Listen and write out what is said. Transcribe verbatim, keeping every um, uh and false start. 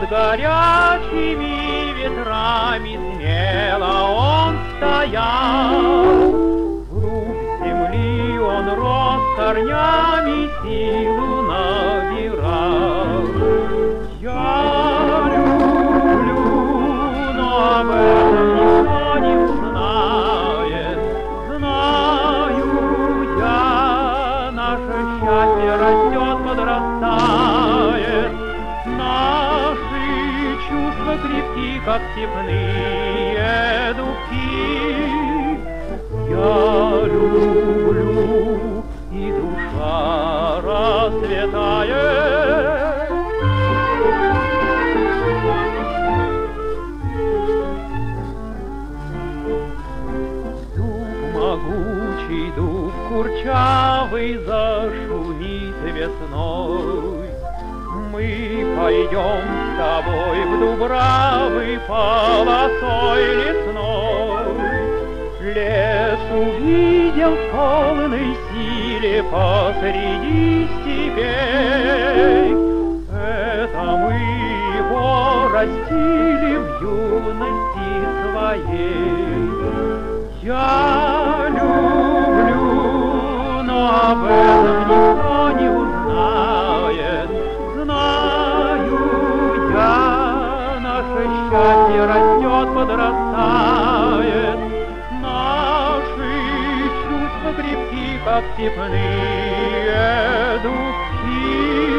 Под горячими ветрами смело он стоял. Вглубь земли он рос корнями, силу набирал. Я люблю, но об этом никто не узнает. Знаю я, наше счастье растет, подрастает. Наши чувства крепки, как степные дубки. Я люблю, и душа расцветает. Дуб могучий, дуб курчавый зашумит весной. Мы пойдем с тобой в Дубравы полосой лесной. Лес увидел в полной силе посреди степей. Это мы его растили в юности своей. Я люблю, но об этом никто не узнает. Знаю я, наше счастье растет, подрастает. Наши чувства крепки, как степные дубки.